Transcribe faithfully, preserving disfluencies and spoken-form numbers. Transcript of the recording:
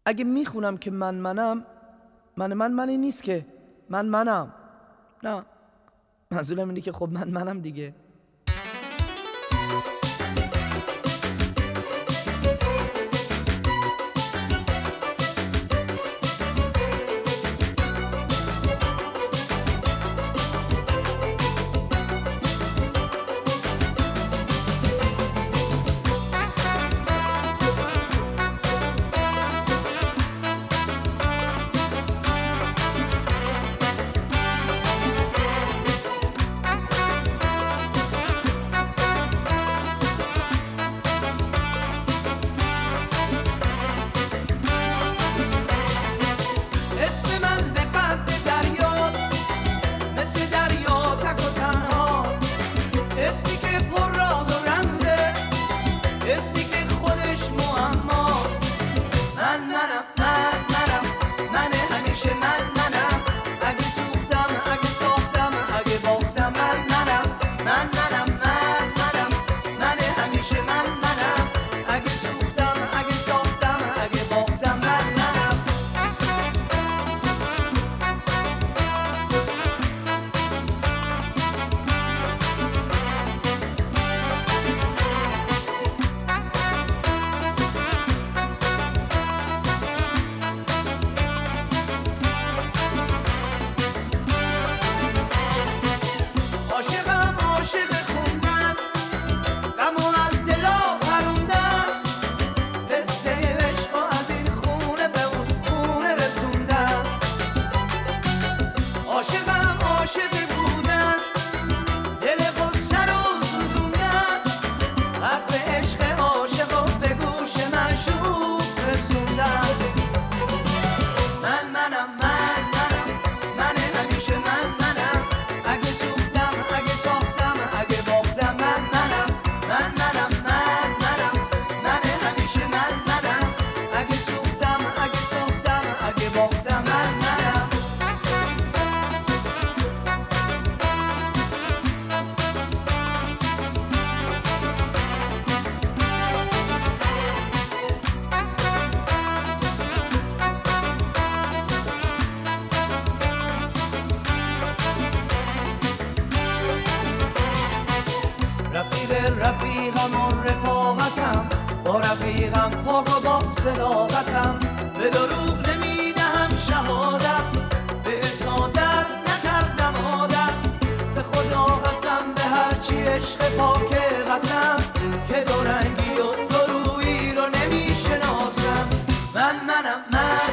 اگه میخونم که من منم، من من منی نیست که من منم. نه، منظورم اینه که خب من منم دیگه. رفیقم و رفاقتم، با رفیقم پاک و با صداقتم، به دروغ نمیدهم شهادت، به حسادت نکردم عادت، به خدا قسم به هرچی عشق پاک قسم، که دو رنگی و دو رویی رو نمیشناسم. من منم من